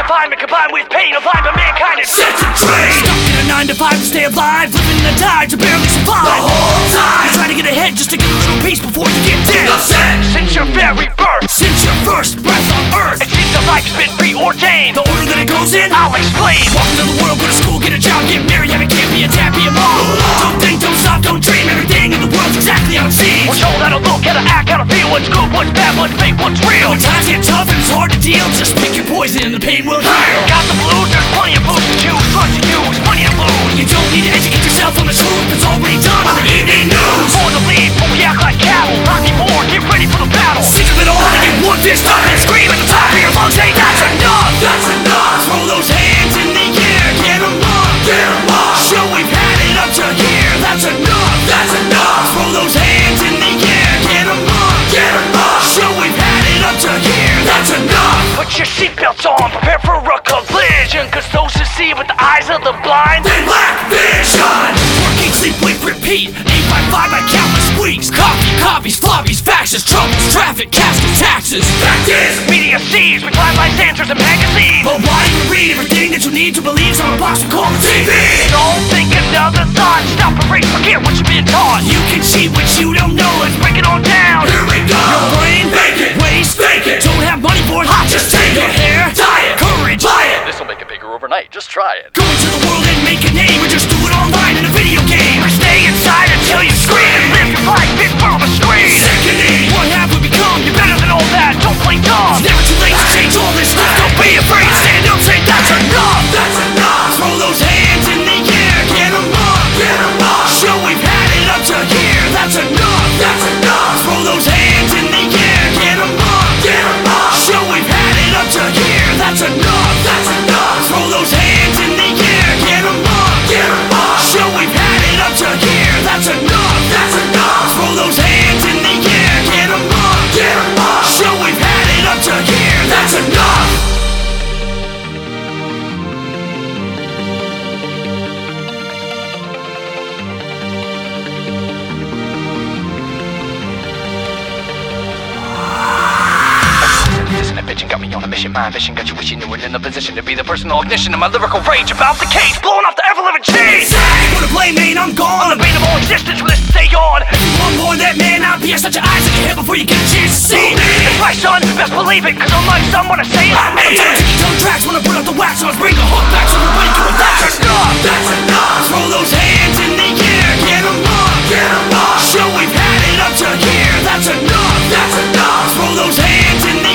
confinement combined with pain, aligned by mankind is set to train. Stuck in a 9 to 5 to stay alive, living in the die to barely survive. The whole time you're trying to get ahead just to get a little peace before you get dead. Upset since your very birth, since your first breath on earth. It seems that life's been preordained. The order that it goes in, I'll explain. Walk into the world, go to school, get a job, get married, have a kid, be a dad, be a mom. Don't think, don't stop, don't dream. Everything in the world's exactly how it seems. We're told how to look, how to act, how to feel. What's good, what's bad, what's fake, what's real. When times get tough and it's hard to deal, just pick your poison and the pain will heal. Got the blues, there's plenty of blues to choose. Drugs to use, plenty to lose. You don't need to educate yourself on the truth, it's already done on the evening news. For the lead, but we act like cattle. Not anymore, get ready for the battle. Sick of it all, and get one fist up and scream at the top of your lungs. Hey, that's enough! That's enough! Throw those hands in the air, get 'em up! Get 'em up! Show we've had it up to here, that's enough! That's enough! Throw those hands in the air, get 'em up! Get 'em up! Show we've had it up to here, That's enough! Put your seatbelts on, prepare for a collision. Cause those who see with the eyes of the blind, they lack vision! Work, eat, sleep, wake, repeat, 8 by 5 by countless weeks. Coffee, copies, floppies, faxes, troubles, traffic, caskets, taxes. Fact is, media sees, we climb life's answers in magazines. But why do you read everything that you need to believe on a box we call the TV? Don't think another thought, stop and break, forget what you've been taught. You can cheat what you don't know, let's break it all down. Here we go! Your brain, Fake it! waste, Fake it! don't have money for it, hot, just take your hair, Diet! courage, Buy it! This'll make it bigger overnight, just try it. go into the world and make a name, or just do it online in a video game. Or stay inside until you scream and live your life in front of a screen. Sickening, what have we become? You're better than all that, don't play dumb. It's never too late to change all this stuff. Don't be afraid, stand up, say that's enough. That's enough! Throw those hands in the air, get 'em up. Get 'em up! Show we've had it up to here, that's enough. That's enough! Throw those hands in the air, get 'em up. Get 'em up! Show we've had it up to here, that's enough. That's enough! Throw those hands in the air, get 'em up. Get 'em up! Show we've had it up to here, that's enough. That's enough! Throw those hands in the air, get 'em up. Get 'em up! Show we've had it up to here, That's enough! Bitchin' got me on a mission, my ambition got you wishing you were in the position to be the personal ignition of my lyrical rage about the cage, blowing off the ever-living chains. Wanna blame me, I'm gone. Unavailable existence with this to stay on. One more than man, I'll be such your eyes in your head before you get a chance to see me. It's my son, best believe it, cause unlike some wanna say it. I'm taking tracks when I put out the wax, so I bring the hook back so everybody can relax. That's enough! That's enough! Throw those hands in the air, get 'em up. Get 'em up! Show we've had it up to here, that's enough. That's enough! Throw those hands in the